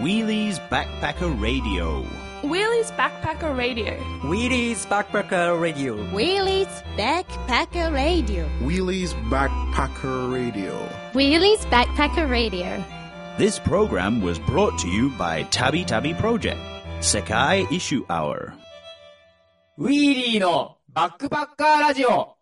Wheelie's Backpacker Radio. Wheelie's Backpacker Radio. Wheelie's Backpacker Radio. Wheelie's Backpacker Radio. Wheelie's Backpacker Radio. Wheelie's Backpacker Radio. This program was brought to you by Tabi Tabi Project, Sekai Issue Hour. ウィーリーのバックパッカーラジオ。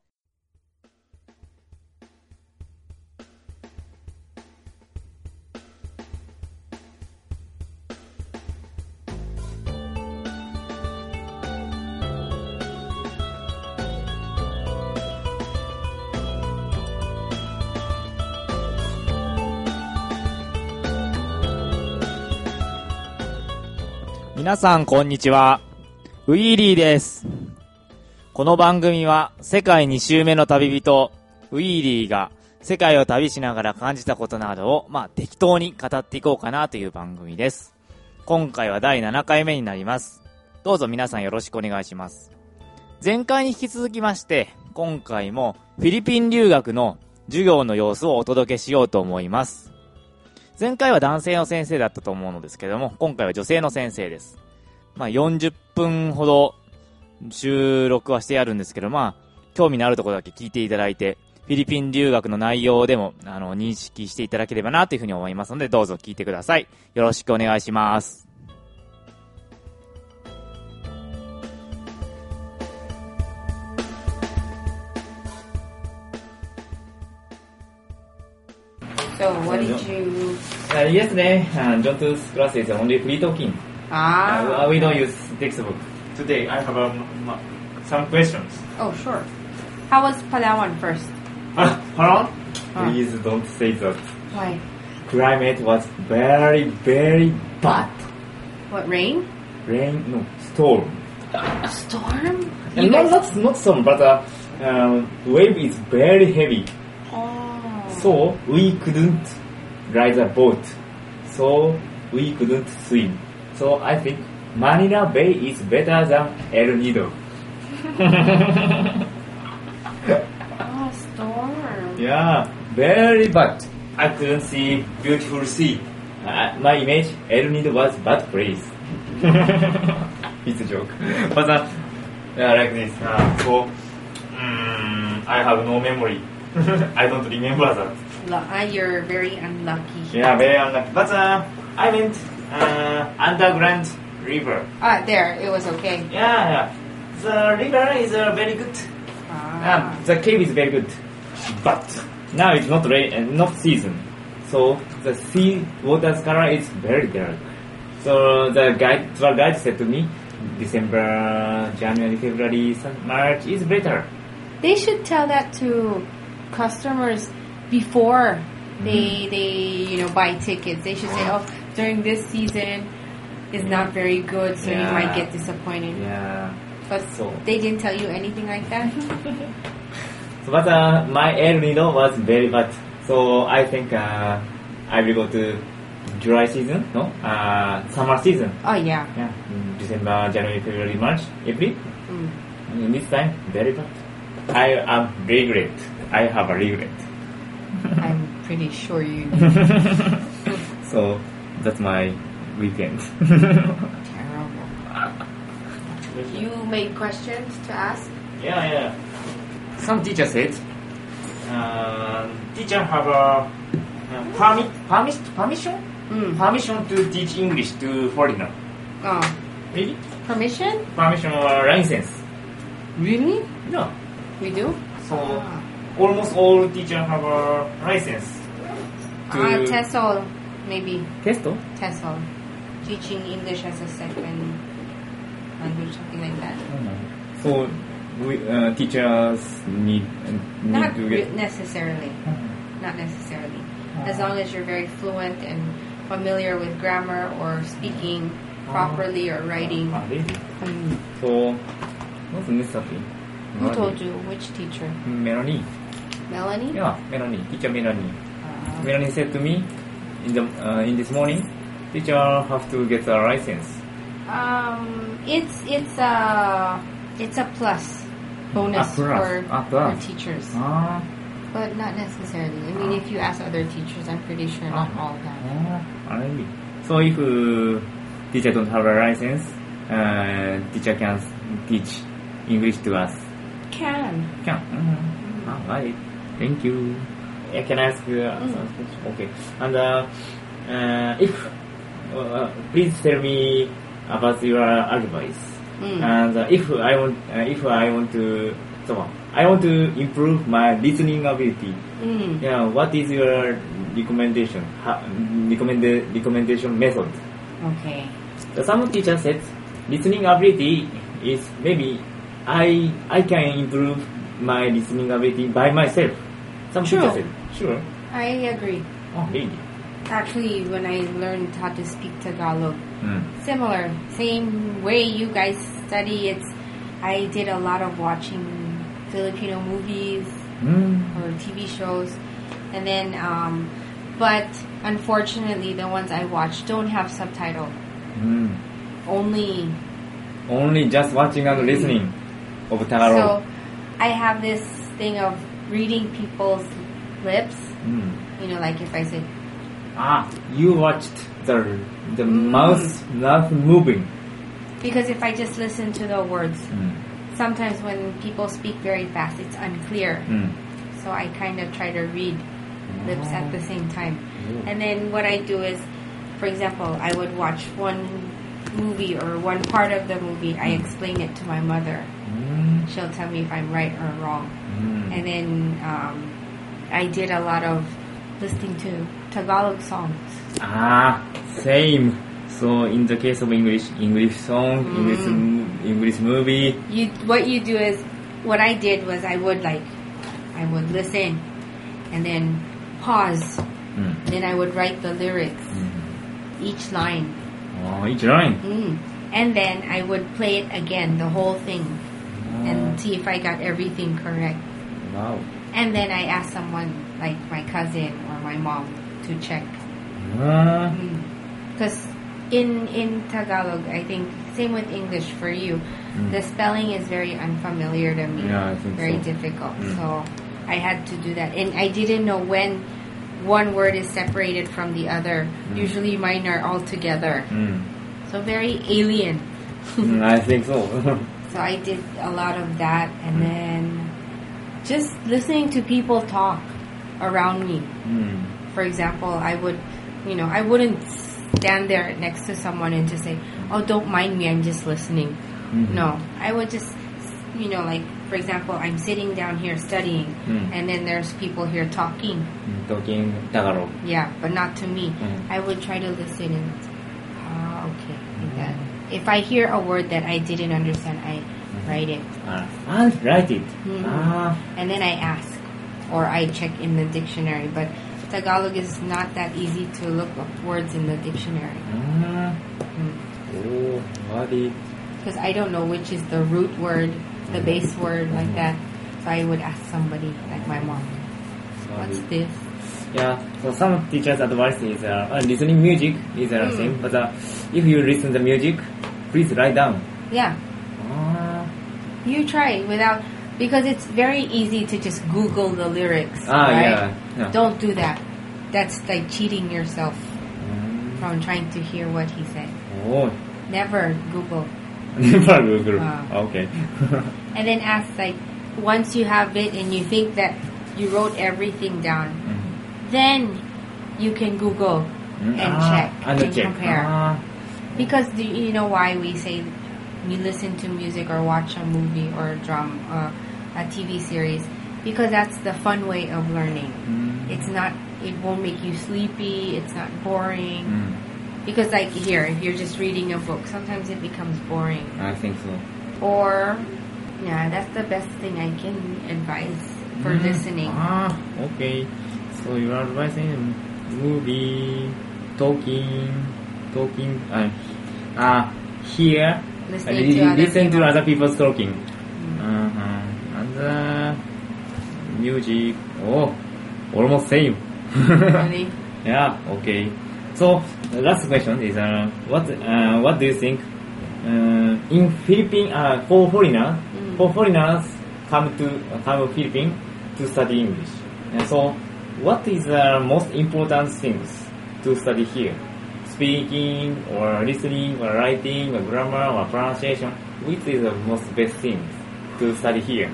皆さんこんにちは。ウィーリーです。この番組は世界2周目の旅人ウィーリーが世界を旅しながら感じたことなどを適当に語っていこうかなという番組です。今回は第7回目になります。どうぞ皆さんよろしくお願いします。前回に引き続きまして今回もフィリピン留学の授業の様子をお届けしようと思います。前回は男性の先生だったと思うのですけども、今回は女性の先生です。40分ほど収録はしてやるんですけど、興味のあるところだけ聞いていただいて、フィリピン留学の内容でも認識していただければなというふうに思いますので、どうぞ聞いてください。よろしくお願いします。 So, what did you... Yes, John2's class is only free talking. We don't use textbook. Today I have some questions. Oh, sure. How was Palawan first? Palawan? Please don't say that. Why? Climate was very, very bad. What, rain? Rain? No, storm. A storm? Not storm, but wave is very heavy. So we couldn't ride the boat. So we couldn't swim. So I think Manila Bay is better than El Nido. Storm. Yeah, very bad. I couldn't see beautiful sea. My image, El Nido was bad place. It's a joke. But like this. I have no memory. I don't remember that. You're very unlucky. Yeah, very unlucky. But I went underground river. There, it was okay. Yeah. The river is very good. The cave is very good. But now it's not rain, not season. So the sea water's color is very dark. So the tour guide said to me, December, January, February, March is better. They should tell that to customers before they buy tickets. They should say, during this season is not very good, so you might get disappointed. Yeah. But they didn't tell you anything like that? But my El Nido was very bad. So I think I will go to July season, summer season. Oh, yeah. Yeah. December, January, February, March, April. In this time, very bad. I have a regret. I'm pretty sure you do. So that's my weekend. Terrible. You made questions to ask? Yeah. Some teacher said, teacher have a permission? Permission to teach English to foreigner. Oh. Really? Permission? Permission or license. Really? No. We do? So almost all teachers have a license. TESOL, maybe. TESOL? TESOL. Teaching English as a second language, something like that. So teachers need Not to get... necessarily. Not necessarily. As long as you're very fluent and familiar with grammar or speaking properly or writing. Really? So what's necessary? Who told you? Which teacher? Melanie. Melanie? Yeah, Melanie. Teacher Melanie. Melanie said to me in this morning, teacher have to get a license. It's a plus bonus for teachers. But not necessarily. I mean, if you ask other teachers, I'm pretty sure not all have. Really? So if teacher don't have a license, teacher can teach English to us. Can. Right. Thank you. Can I ask some question? Okay. And if please tell me about your advice. And if I want to improve my listening ability. Yeah. What is your recommendation? Recommendation method? Okay. Some teacher said listening ability is maybe I can improve my listening ability by myself. Some True. teacher said, sure. I agree. Oh, really? Actually, when I learned how to speak Tagalog, similar, same way you guys study. I did a lot of watching Filipino movies or TV shows, and then, but unfortunately, the ones I watch don't have subtitle. Only just watching and listening of Tagalog. So I have this thing of reading people's lips. Like if I said, you watched the mouth moving. Because if I just listen to the words, sometimes when people speak very fast, it's unclear. So I kind of try to read lips at the same time. And then what I do is, for example, I would watch one movie or one part of the movie. I explain it to my mother. She'll tell me if I'm right or wrong. And then I did a lot of listening to Tagalog songs. Same. So in the case of English song, English movie. What you do is, what I did was I would listen and then pause. Then I would write the lyrics, each line. Each line. And then I would play it again, the whole thing, and see if I got everything correct. Wow. And then I asked someone, like my cousin or my mom, to check. Because in Tagalog, I think, same with English for you, the spelling is very unfamiliar to me. Yeah, I think very so. difficult. So I had to do that. And I didn't know when one word is separated from the other. Usually mine are all together. So very alien. I think so. So I did a lot of that, and then just listening to people talk around me. For example, I wouldn't stand there next to someone and just say, "Oh, don't mind me, I'm just listening." No, I would just, like, for example, I'm sitting down here studying, and then there's people here talking. Talking Tagalog. Yeah, but not to me. I would try to listen and, okay, like that. If I hear a word that I didn't understand, I write it. Write it. And then I ask, or I check in the dictionary. But Tagalog is not that easy to look up words in the dictionary. What is? Because I don't know which is the root word, the base word, like that. So I would ask somebody, like my mom, what's this? Yeah, so some teachers' advice is listening music is the same, but if you listen to music, please write down. Yeah. You try because it's very easy to just Google the lyrics, right? Yeah. Don't do that. That's like cheating yourself from trying to hear what he said. Never Google. Never Google. Okay. And then ask, like, once you have it and you think that you wrote everything down, then you can Google and check and compare. Because you know why we say we listen to music or watch a movie or a TV series? Because that's the fun way of learning. It won't make you sleepy, it's not boring. Because like here, if you're just reading a book, sometimes it becomes boring. I think so. Or, yeah, that's the best thing I can advise for listening. Okay. So you are advising movie, talking, here, listen to other people's talking. And music, almost same. Really? Yeah, okay. So the last question is, what do you think in Philippines for foreigners come to Philippines to study English? And so, what is the most important things to study here? speaking or listening or writing or grammar or pronunciation, which is the most best thing to study here?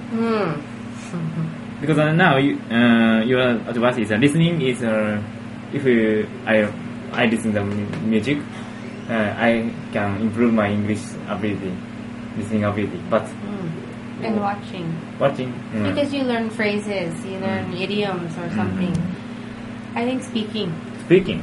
Because now your advice is listening is if I listen to music, I can improve my English ability, listening ability. But And watching. Because you learn phrases, you learn idioms or something. I think speaking. Speaking.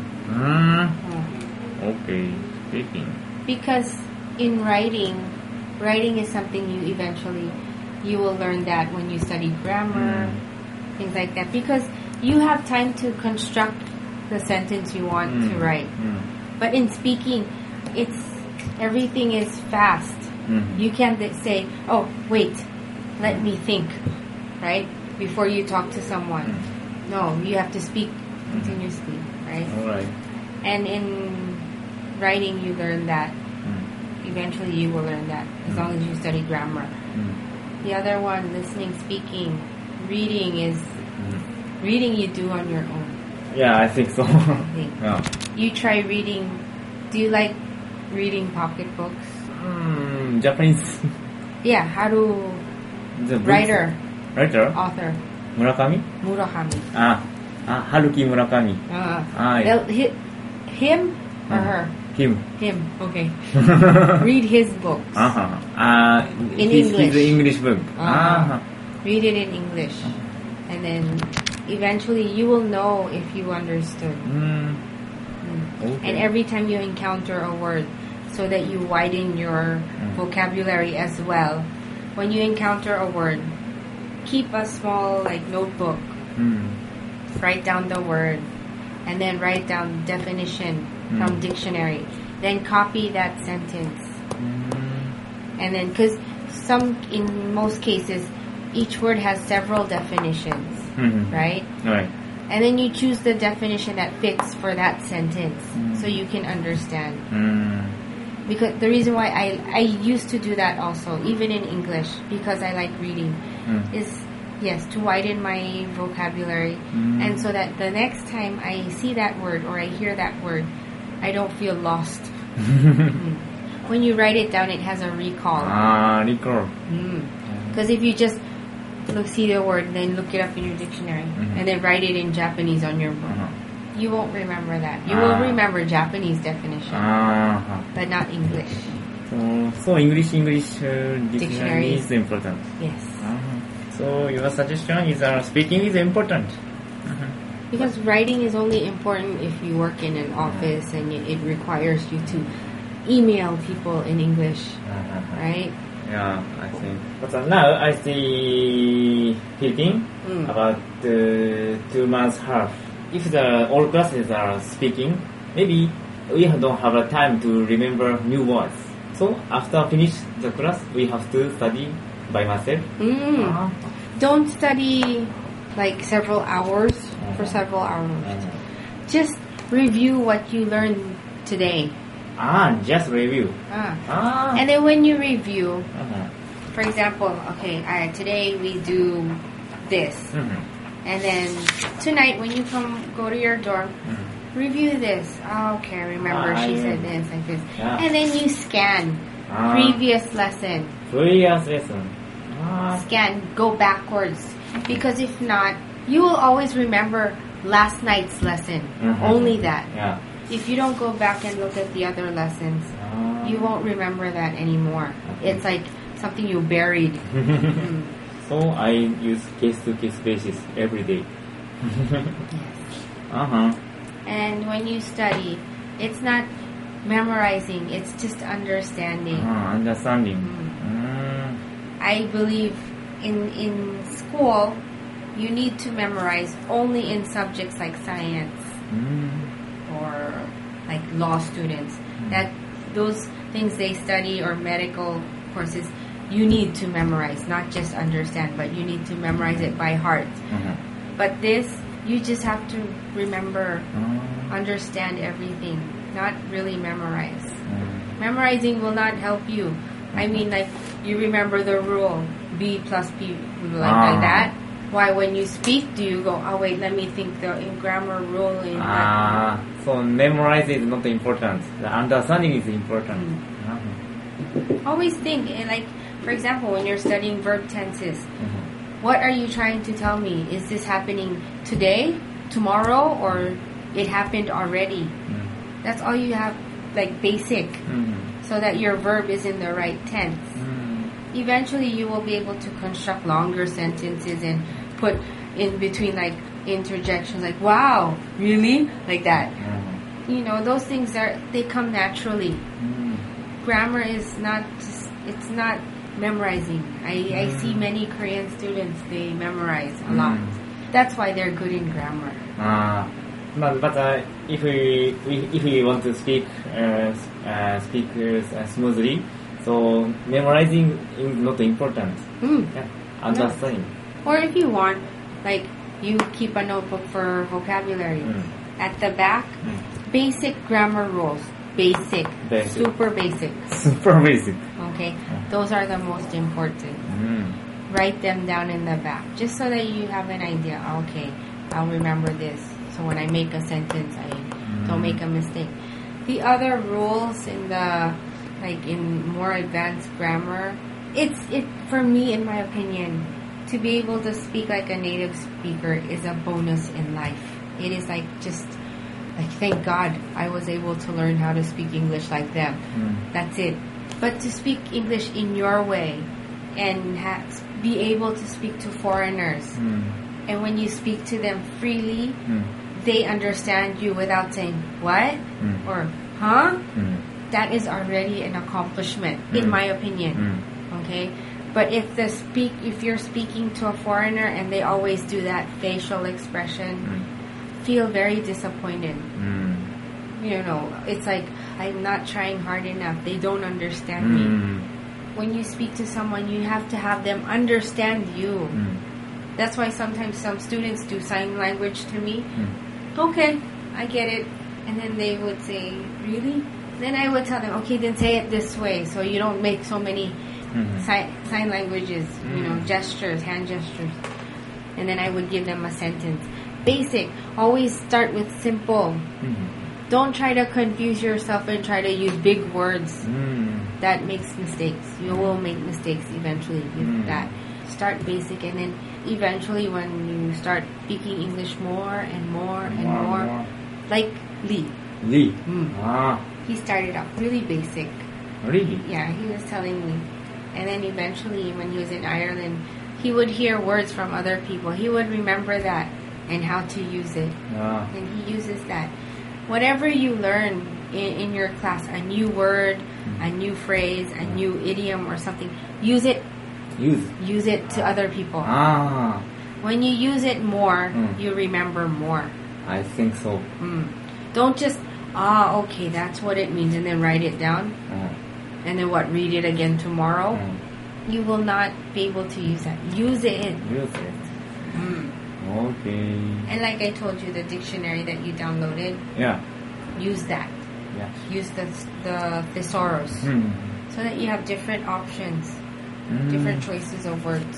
Okay, speaking. Because in writing is something you will learn that when you study grammar, things like that. Because you have time to construct the sentence you want to write. But in speaking, everything is fast. You can't say, oh, wait, let me think, right? Before you talk to someone. No, you have to speak continuously, right? All right. And in writing, you learn that. Eventually, you will learn that as long as you study grammar. The other one, listening, speaking, reading you do on your own. Yeah, I think so. Yeah. You try reading. Do you like reading pocketbooks? Japanese. Yeah, writer, author. Murakami? Murakami. Haruki Murakami. Him or her? Him. Okay. Read his books. In English. His English book. Read it in English. And then eventually you will know if you understood. Okay. And every time you encounter a word, so that you widen your vocabulary as well. When you encounter a word, keep a small notebook. Write down the word, and then write down definition from dictionary. Then copy that sentence. And then, because in most cases, each word has several definitions, right? Right. And then you choose the definition that fits for that sentence, so you can understand. Because the reason why I used to do that also, even in English, because I like reading, is to widen my vocabulary, and so that the next time I see that word or I hear that word, I don't feel lost. When you write it down, it has a recall. Recall. Because if you just see the word, then look it up in your dictionary, and then write it in Japanese on your book, you won't remember that. You will remember Japanese definition, but not English. So English dictionary is important. Yes. So your suggestion is speaking is important. Because writing is only important if you work in an office and it requires you to email people in English, right? Yeah, I think. But now I see thinking about 2 months half. If all classes are speaking, maybe we don't have a time to remember new words. So after finish the class, we have to study by myself. Don't study several hours for several hours. Just review what you learned today. Just review. And then when you review, for example, today we do this. And then tonight when you go to your dorm, review this. Okay, remember she said this like this. Yeah. And then you scan previous lesson. Scan, go backwards. Because if not, you will always remember last night's lesson. Only that. Yeah. If you don't go back and look at the other lessons, you won't remember that anymore. It's like something you buried. So I use case-to-case basis every day. And when you study, it's not memorizing, it's just understanding. I believe in school, you need to memorize only in subjects like science or like law students. That those things they study or medical courses, you need to memorize, not just understand, but you need to memorize it by heart. But this, you just have to remember, understand everything, not really memorize. Memorizing will not help you. I mean, like, you remember the rule, B plus P, like that. Why, when you speak, do you go, oh wait, let me think the grammar rule in that. So memorize is not important. The understanding is important. Always think, and like, for example, when you're studying verb tenses, what are you trying to tell me? Is this happening today, tomorrow, or it happened already? That's all you have, like basic, so that your verb is in the right tense. Eventually you will be able to construct longer sentences and put in between like interjections like, wow, really? Like that. You know, those things they come naturally. Grammar is not just, it's not memorizing. I see many Korean students, they memorize a lot. That's why they're good in grammar. But if we want to speak smoothly, so memorizing is not important. Understanding. Or if you want, like, you keep a notebook for vocabulary. At the back, basic grammar rules. Basic. Super basic. Super basic. Okay? Those are the most important. Write them down in the back, just so that you have an idea. Okay, I'll remember this. So when I make a sentence, I don't make a mistake. The other rules in the, like in more advanced grammar, it for me, in my opinion, to be able to speak like a native speaker is a bonus in life. It is like just like, thank God I was able to learn how to speak English like them. That's it. But to speak English in your way and be able to speak to foreigners, and when you speak to them freely, they understand you without saying what or huh. That is already an accomplishment, in my opinion. Okay, but if you're speaking to a foreigner and they always do that facial expression, feel very disappointed. You know, it's like, I'm not trying hard enough. They don't understand me. When you speak to someone, you have to have them understand you. That's why sometimes some students do sign language to me. Okay, I get it. And then they would say, really? Then I would tell them, okay, then say it this way, so you don't make so many sign languages, you know, gestures, hand gestures. And then I would give them a sentence. Basic. Always start with simple. Don't try to confuse yourself and try to use big words. That makes mistakes. You will make mistakes eventually with that. Start basic, and then eventually when you start speaking English more and more and more, like Lee. He started off really basic. Really? Yeah, he was telling me. And then eventually when he was in Ireland, he would hear words from other people. He would remember that and how to use it. And he uses that. Whatever you learn in your class, a new word, a new phrase, a new idiom or something, use it. Use it to other people. When you use it more, you remember more. I think so. Don't just, okay, that's what it means, and then write it down. And then read it again tomorrow. You will not be able to use that. Use it. Okay. And like I told you, the dictionary that you downloaded, use that. Use the thesaurus, so that you have different options, different choices of words.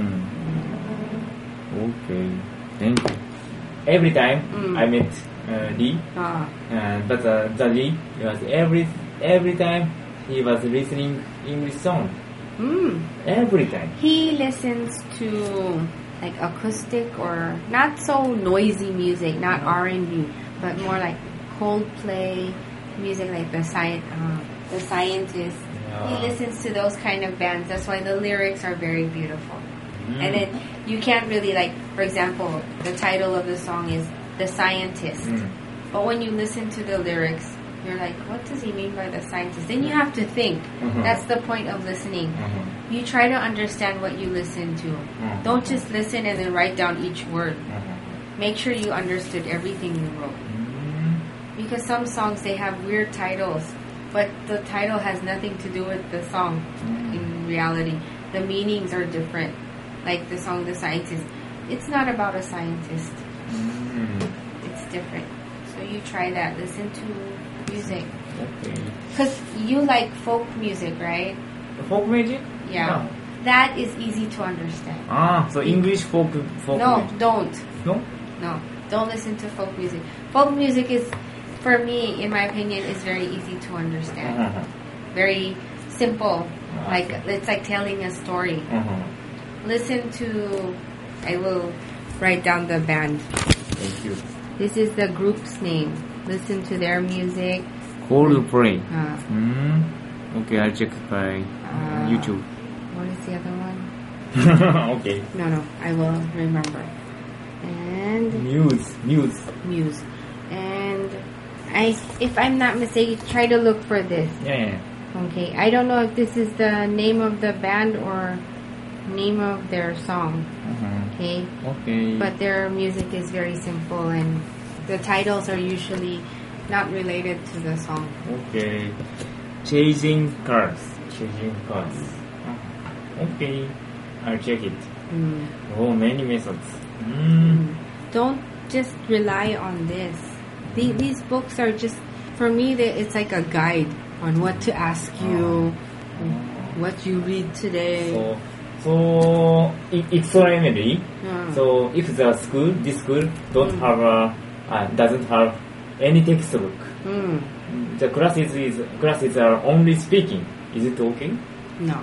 Okay, thank you. Every time I met Lee, but the Lee was every time he was listening English song. Every time. He listens to like acoustic or not so noisy music, not R&B, but more like Coldplay music, like the Scientists. He listens to those kind of bands. That's why the lyrics are very beautiful. And then you can't really, like, for example, the title of the song is The Scientist. But when you listen to the lyrics, you're like, what does he mean by the scientist? Then you have to think. That's the point of listening. You try to understand what you listen to. Don't just listen and then write down each word. Make sure you understood everything you wrote. Because some songs, they have weird titles, but the title has nothing to do with the song in reality. The meanings are different. Like the song The Scientist, it's not about a scientist. It's different. So you try that. Listen to music. Because you like folk music, right? Folk music? Yeah. that is easy to understand. So English folk No, music. don't. No? No, don't listen to folk music. Folk music is, for me, in my opinion, is very easy to understand. Very simple. Like it's like telling a story. Listen to. I will write down the band. Thank you. This is the group's name. Listen to their music. Coldplay. Okay, I'll check by YouTube. What is the other one? Okay. No, I will remember. And Muse. And if I'm not mistaken, try to look for this. Yeah. Okay, I don't know if this is the name of the band or name of their song. Okay, but their music is very simple and the titles are usually not related to the song. Okay. Chasing cars. Okay, I'll check it. Oh, many methods. Don't just rely on this. These books are just, for me, it's like a guide on what to ask you, what you read today. So extremely. So if this school doesn't have any textbook, the classes are only speaking. Is it okay? No.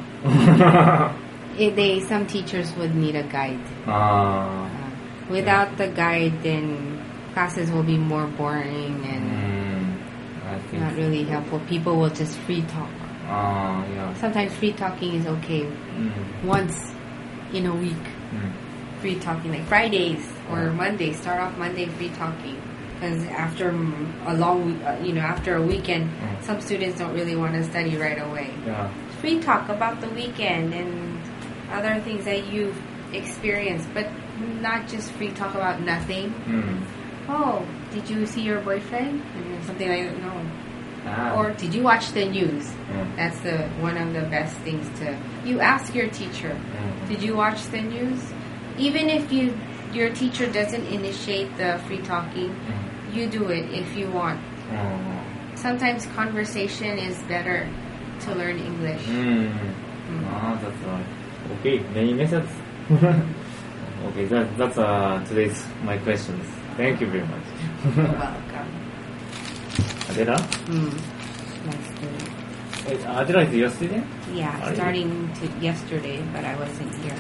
Some teachers would need a guide. Without the guide, then classes will be more boring and not really helpful. People will just free talk. Sometimes free talking is okay. Once in a week, free talking, like Fridays or Mondays. Start off Monday free talking, because after a long week, after a weekend, some students don't really want to study right away. Free talk about the weekend and other things that you've experienced, but not just free talk about nothing. Oh, did you see your boyfriend? Something like that. No. Or did you watch the news? That's one of the best things to. You ask your teacher, did you watch the news? Even if your teacher doesn't initiate the free talking, you do it if you want. Sometimes conversation is better to learn English. That's right. Okay, many methods. Okay, that's today's my questions. Thank you very much. You're welcome. Adela? Nice to Adela is your student? Yeah, starting yesterday, but I wasn't here.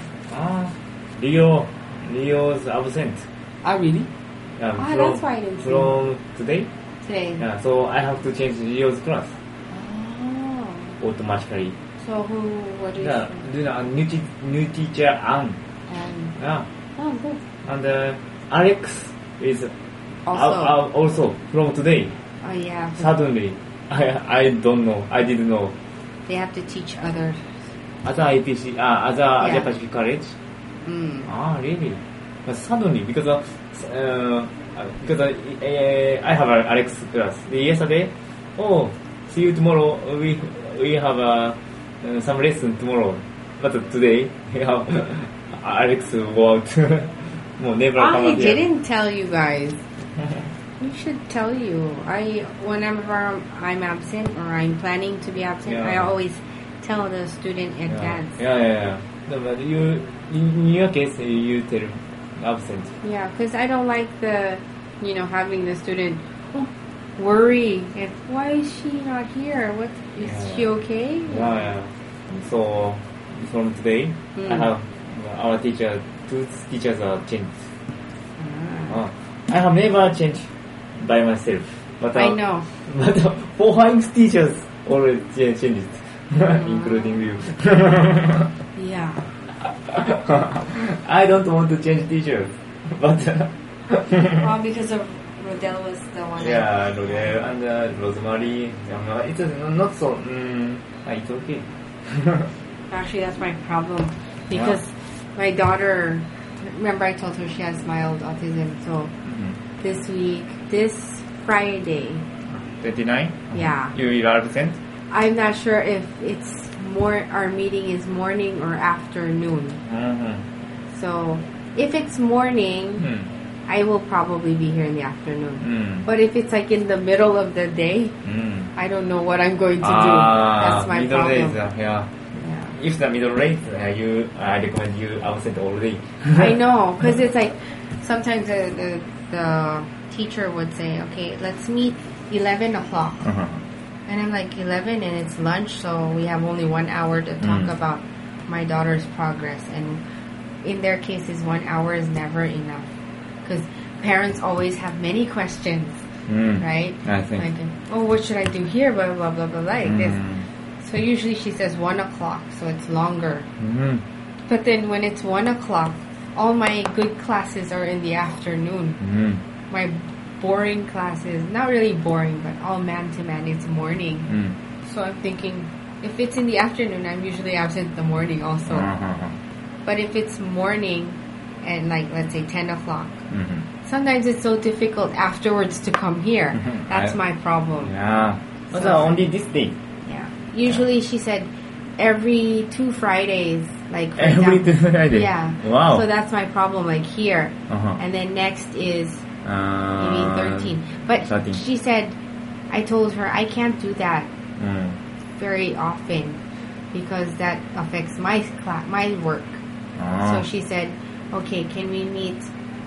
Leo's absent. Really? That's why I didn't see From today? Today. Yeah, so I have to change Leo's class automatically. So what is New teacher Anne. Good. And Alex is Also. from today. Oh yeah. Suddenly, I don't know. I didn't know. They have to teach others. Other IPC, Asia Pacific College. Really? But suddenly, because I have an Alex class. Yesterday, see you tomorrow. We have some lesson tomorrow. But today, we have Alex go out. Never come I out here. didn't tell you guys. We should tell you. Whenever I'm absent or I'm planning to be absent, I always tell the student in advance. Yeah. No, but in your case, you tell absent. Yeah, because I don't like having the student worry. Why is she not here? Is she okay? Yeah. So from today, I have our teacher. Two teachers are changed. I have never changed by myself. But I know. But foreign teachers already changed, including you. Yeah. I don't want to change teachers, but Because of Rodel was the one. Yeah, Rodel and Rosemary. It's not so. It's okay. Actually, that's my problem because my daughter. Remember, I told her she has mild autism. So this Friday. 29. Yeah. You are absent. I'm not sure if it's our meeting is morning or afternoon. So if it's morning, I will probably be here in the afternoon. But if it's like in the middle of the day, I don't know what I'm going to do. That's my middle problem. Days, yeah. if the middle rate, I recommend you absent all day. I know, because it's like sometimes the teacher would say, okay, let's meet 11 o'clock. And I'm like, 11 and it's lunch, so we have only 1 hour to talk about my daughter's progress. And in their cases, 1 hour is never enough. Because parents always have many questions, right? I think. Like, oh, what should I do here? Blah, blah, blah, blah, like this. So usually she says 1 o'clock, so it's longer. But then when it's 1 o'clock, all my good classes are in the afternoon. My boring classes, not really boring, but all man-to-man, it's morning. So I'm thinking, if it's in the afternoon, I'm usually absent in the morning also. But if it's morning, and like, let's say 10 o'clock, sometimes it's so difficult afterwards to come here. That's my problem. Yeah. So- So only this day. Yeah. Usually she said every 2 Fridays, like for Every example. Friday. Yeah. Wow. So that's my problem, like here. Uh-huh. And then next is maybe 13. But 13. she said, I told her I can't do that very often because that affects my work. So she said, okay, can we meet?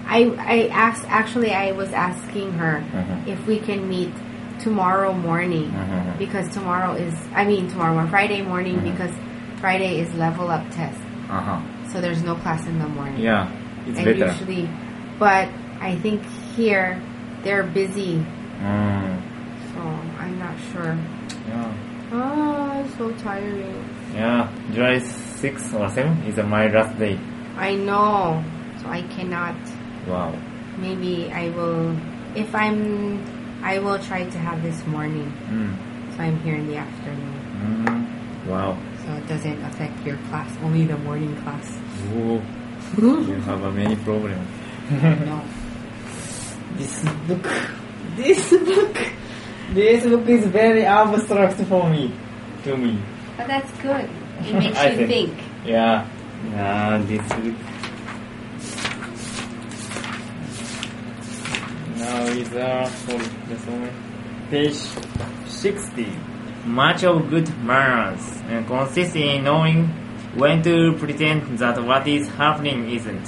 I was asking her if we can meet tomorrow morning because Friday morning because Friday is level up test. So there's no class in the morning. Yeah, it's And better. usually, but I think here they're busy, so I'm not sure. Yeah. Oh, it's so tiring. Yeah, July 6 or 7 is my last day. I know, so I cannot. Wow. Maybe I will, I will try to have this morning. So I'm here in the afternoon. Wow. So it doesn't affect your class, only the morning class. Ooh. You have many problems. No. This book is very abstract for me. To me. But that's good. It makes I you think. Yeah. This book. Now is just a moment. Page 60. Much of good manners consists in knowing when to pretend that what is happening isn't.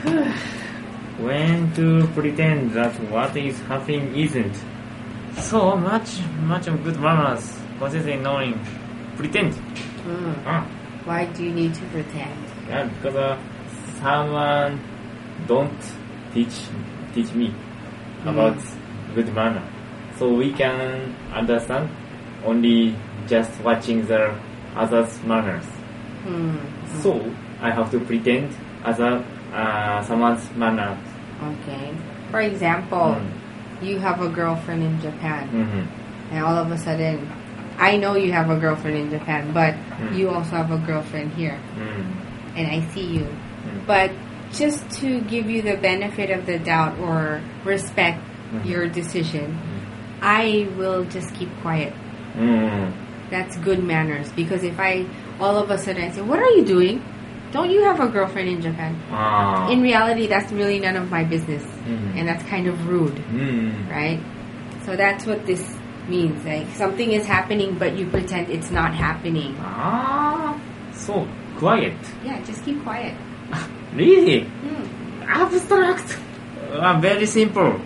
When to pretend that what is happening isn't. So much of good manners consists in knowing pretend. Why do you need to pretend? Yeah, because someone don't teach me about good manner. So we can understand only just watching the others' manners. So I have to pretend someone's manner. Okay. For example, you have a girlfriend in Japan, and all of a sudden, I know you have a girlfriend in Japan, but you also have a girlfriend here, and I see you. But just to give you the benefit of the doubt or respect your decision, I will just keep quiet. That's good manners, because if all of a sudden I say, what are you doing? Don't you have a girlfriend in Japan? In reality, that's really none of my business, and that's kind of rude, right? So that's what this means. Like, something is happening, but you pretend it's not happening. So quiet. Yeah, just keep quiet. Really? Abstract. Very simple.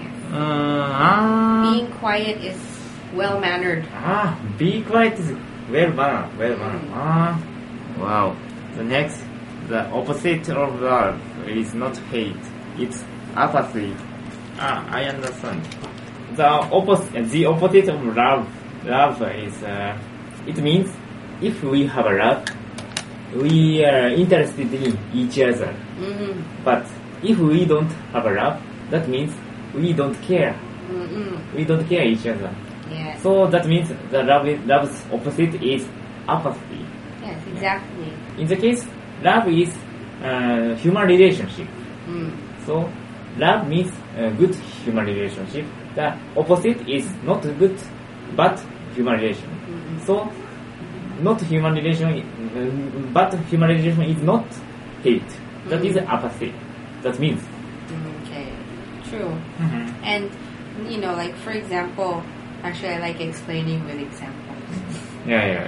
Being quiet is well-mannered. Be quiet is well-mannered. Wow. The opposite of love is not hate. It's apathy. I understand. The opposite of love is, it means if we have a love, we are interested in each other. But if we don't have a love, that means we don't care. We don't care each other. Yes. So that means the love's opposite is apathy. Yes, exactly. In the case, love is human relationship. So love means good human relationship. The opposite is not good, but human relation. So not human relation, but human relation is not hate. That is apathy. That means. Okay, true. And, like, for example, actually I like explaining with examples. Yeah.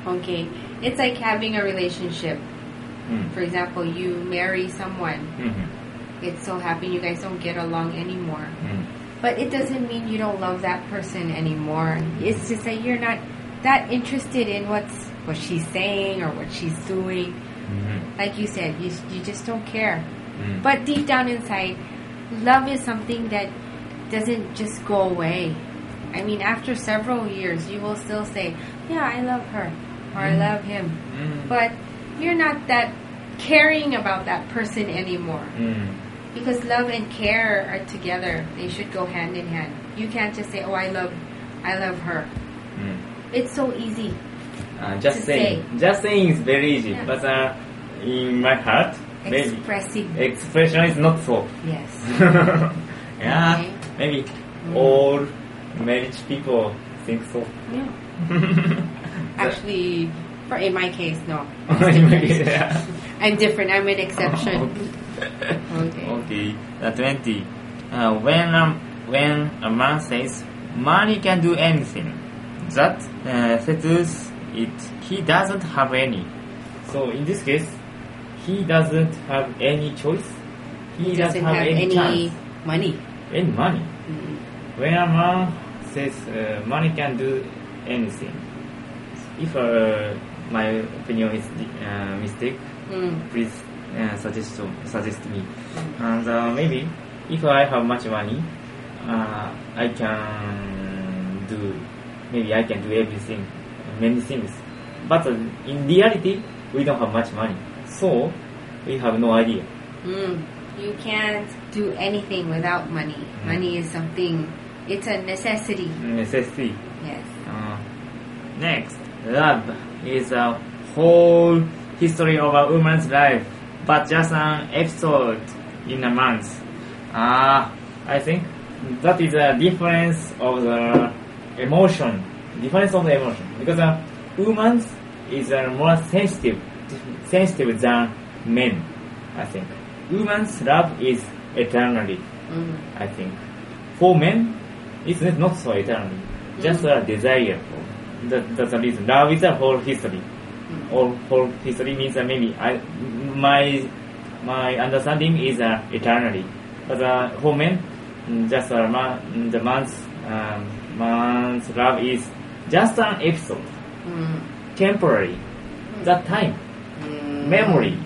Okay. It's like having a relationship. For example, you marry someone. It's so happen you guys don't get along anymore. But it doesn't mean you don't love that person anymore. It's just that you're not that interested in what she's saying or what she's doing. Like you said, you just don't care. But deep down inside, love is something that doesn't just go away. I mean, after several years, you will still say, yeah, I love her or I love him. But you're not that caring about that person anymore. Because love and care are together. They should go hand in hand. You can't just say, oh, I love her. It's so easy. Just saying is very easy, but in my heart, expression is not so. Yes. Yeah, Okay. maybe all married people think so. Yeah. Actually, in my case, no. Yeah. I'm different. I'm an exception. Okay. Okay. 20. When a man says money can do anything, that settles it. He doesn't have any. So in this case, he doesn't have any choice. He doesn't have any chance. money. Any money. When a man says money can do anything, if my opinion is mistake, please suggest me. And maybe if I have much money, I can do everything, many things. But in reality, we don't have much money, so we have no idea. You can't do anything without money. Money is something. It's a necessity. Necessity. Yes. Next, love is a whole history of a woman's life, but just an episode in a month. I think that is a difference of the emotion. Because a woman is more sensitive than men, I think. Woman's love is eternally, I think. For men, it's not so eternally. Just a desire. That's the reason. Love is a whole history. Whole history means that maybe my understanding is eternally. But for men, just the man's love is just an episode. Temporary. That time. Memory.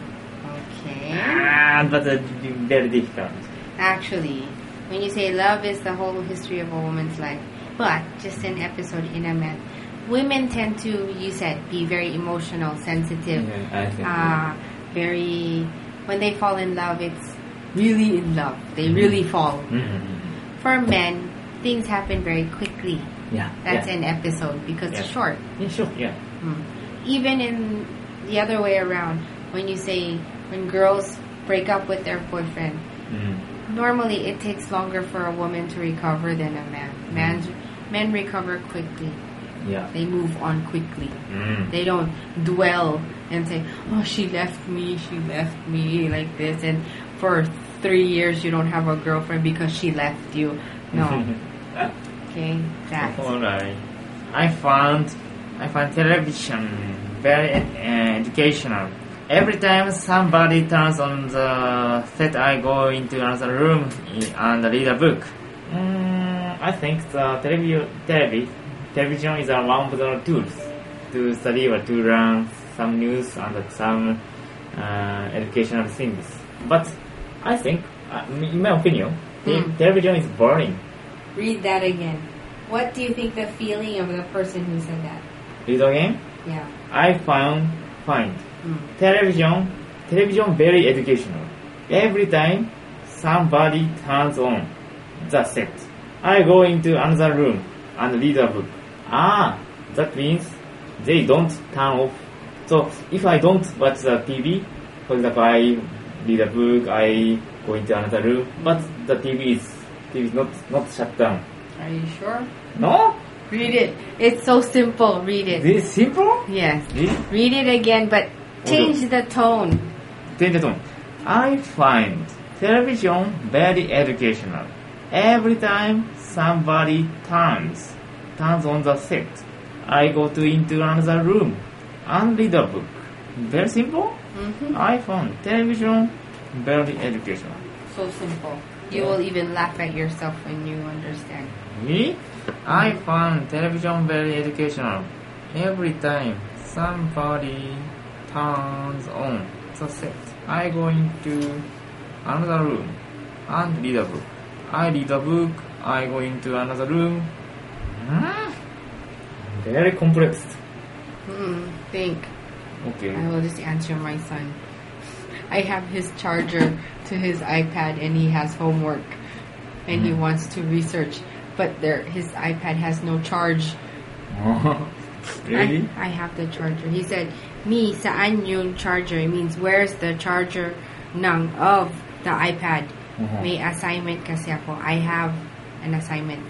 Okay. But very difficult. Actually, when you say love is the whole history of a woman's life, but just an episode in a man, women tend to, you said, be very emotional, sensitive. I think. Very. When they fall in love, it's really in love. They really fall. For men, things happen very quickly. Yeah. That's an episode because it's short. Yeah, sure. Yeah. Even in the other way around, when girls break up with their boyfriend, normally it takes longer for a woman to recover than a man. Men recover quickly. Yeah. They move on quickly. They don't dwell and say, oh, she left me like this, and for 3 years you don't have a girlfriend because she left you. No. Okay, that's alright. I find television very educational. Every time somebody turns on the set, I go into another room and read a book. I think the television is one of the tools to study or to learn some news and some educational things. But I think, in my opinion, television is boring. Read that again. What do you think the feeling of the person who said that? Read again? Yeah. I find television very educational. Every time somebody turns on the set, I go into another room and read a book. That means they don't turn off. So if I don't watch the TV, for example, I read a book, I go into another room, but the TV is not shut down. Are you sure? No? Read it. It's so simple. Read it. This is simple? Yes. Read it again, but change the tone. I find television very educational. Every time somebody turns on the set, I go into another room and read a book. Very simple. Mm-hmm. iPhone, television, very educational. So simple. You will even laugh at yourself when you understand. Really? iPhone, television, very educational. Every time somebody turns on the set, I go into another room and read a book. I read a book, I go into another room. Very complex. Think. Okay. I will just answer my son. I have his charger to his iPad and he has homework and he wants to research, but his iPad has no charge. Really? I have the charger. He said, "Mi saan yung charger?" It means where's the charger of the iPad? May assignment kasi ako. I have an assignment.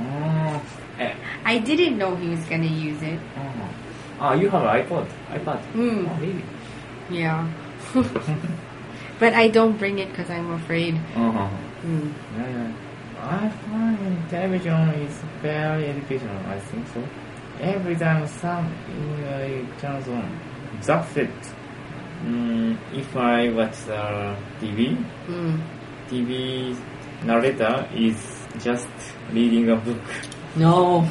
I didn't know he was gonna use it. You have an iPad? Mm. Oh, really? Yeah. But I don't bring it because I'm afraid. Yeah. I find television is very educational, I think so. Every time some turns on, that's it. If I watch the TV narrator is just reading a book. No.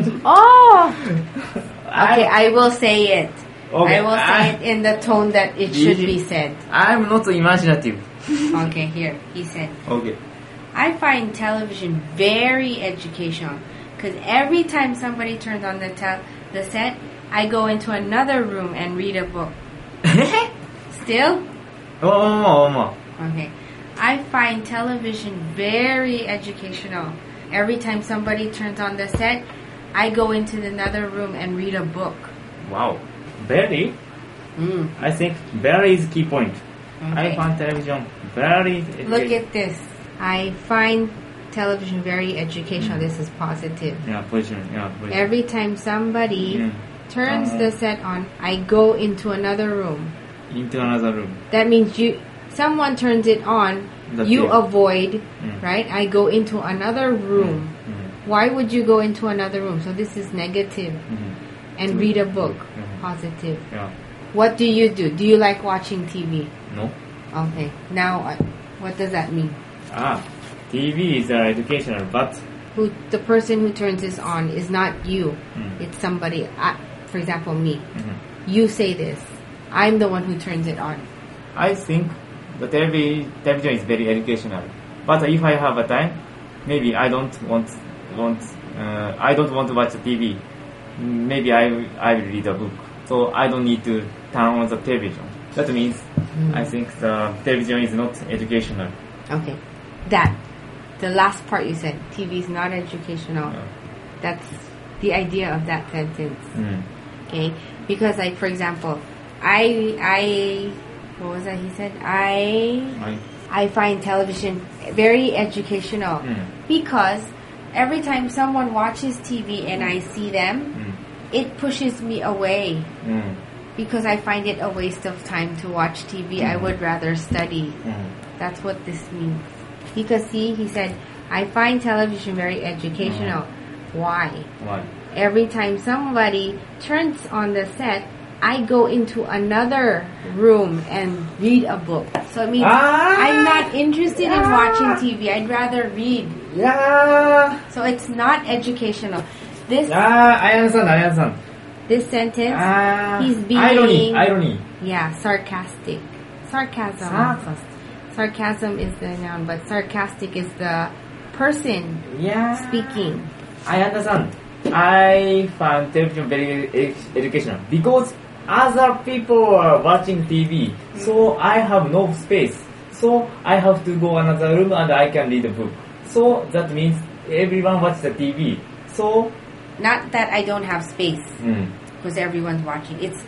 Okay, I will say it. Okay, I will say it in the tone that it should be said. I'm not imaginative. Okay, here. He said, Okay. I find television very educational because every time somebody turns on the set, I go into another room and read a book. Still? Okay. I find television very educational. Every time somebody turns on the set, I go into another room and read a book. Wow. Very? I think very is key point. Okay. I find television very educational. Look at this. I find television very educational. This is positive. Yeah, position. Every time somebody turns the set on, I go into another room. Into another room. That means someone turns it on, you avoid, right? I go into another room. Why would you go into another room? So this is negative. And read a book. Positive. Yeah. What do? Do you like watching TV? No. Okay. Now, what does that mean? TV is educational, but The person who turns this on is not you. It's somebody. For example, me. You say this. I'm the one who turns it on. I think the television is very educational. But if I have a time, maybe I don't want to watch the TV. Maybe I will read a book. So I don't need to turn on the television. That means I think the television is not educational. Okay. The last part you said, TV is not educational. That's the idea of that sentence. Okay? Because like, for example, what was that he said? I find television very educational because every time someone watches TV and I see them, it pushes me away because I find it a waste of time to watch TV. I would rather study. That's what this means. Because see, he said, I find television very educational. Why? Every time somebody turns on the set, I go into another room and read a book. So it means I'm not interested in watching TV. I'd rather read. Yeah. So it's not educational. I understand. This sentence, he's being... Irony. Yeah, sarcastic. Sarcasm. Sarcasm is the noun, but sarcastic is the person speaking. I understand. I find television very educational because other people are watching TV, so I have no space. So I have to go another room and I can read a book. So that means everyone watches the TV. So not that I don't have space because everyone's watching. It's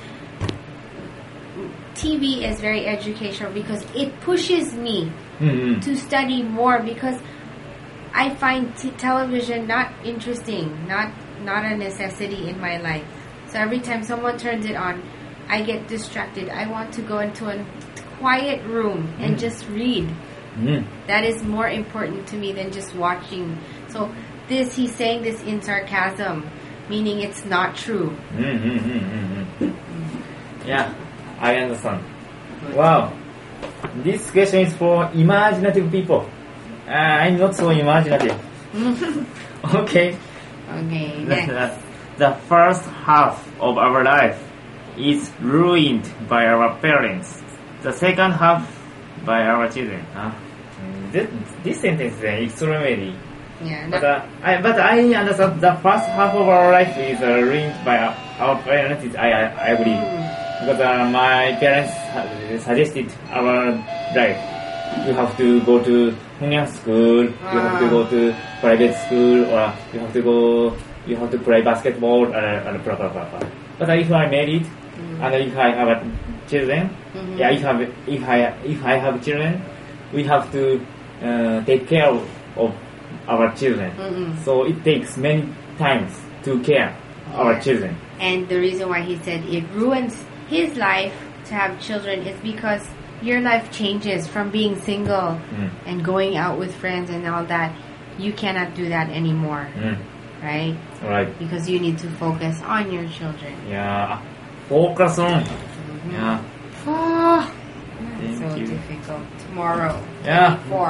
TV is very educational because it pushes me to study more because I find television not interesting, not a necessity in my life. So every time someone turns it on, I get distracted. I want to go into a quiet room and just read. That is more important to me than just watching. So he's saying this in sarcasm, meaning it's not true. Yeah, I understand. Wow. This question is for imaginative people. I'm not so imaginative. Okay. Okay, next. The first half of our life is ruined by our parents. The second half by our children. This sentence is extremely. Yeah, But I understand the first half of our life is ruined by our parents. I agree. Because my parents suggested our life. You have to go to Hunyang school, you have to go to private school, or you have to play basketball, and blah blah blah blah. But if I married, and if I have children, if I have children, we have to take care of our children. So it takes many times to care our children. And the reason why he said it ruins his life to have children is because your life changes from being single and going out with friends and all that. You cannot do that anymore, right? Right. Because you need to focus on your children. Yeah. Focus on. Yeah. Oh, Thank so you. difficult. Tomorrow. Yeah. 24.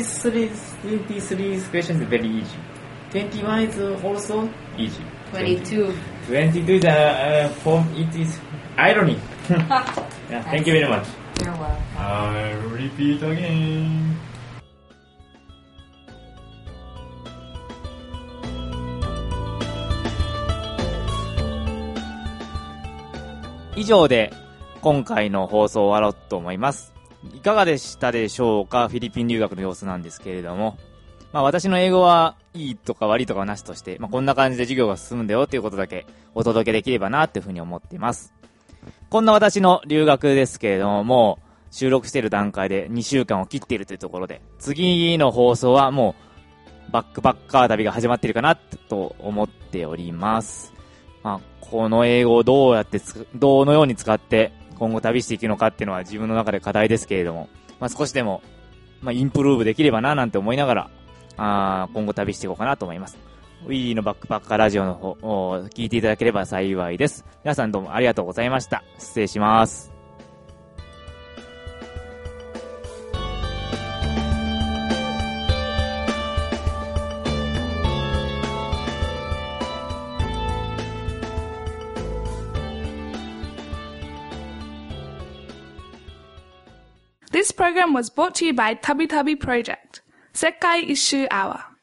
23 question is very easy. 21 is also easy. 22. 22 is form. It is irony. Yeah. Thank you very much. You're welcome. I'll repeat again. 以上で今回の放送を終わろうと思います。いかがでしたでしょうか？フィリピン留学の様子なんですけれども。私の英語はいいとか悪いとかはなしとして、こんな感じで授業が進むんだよということだけお届けできればなっていうふうに思っています。こんな私の留学ですけれども、もう収録している段階で2週間を切っているというところで、次の放送はもうバックパッカー旅が始まっているかなと思っております。この英語をどのように使って今後旅していくのかっていうのは自分の中で課題ですけれども、少しでも、インプルーブできればななんて思いながら、今後旅していこうかなと思います。ウィリーのバックパッカーラジオの方を聞いていただければ幸いです。皆さんどうもありがとうございました。失礼します。 This program was brought to you by Tabi Tabi Project, Sekai Issue Hour.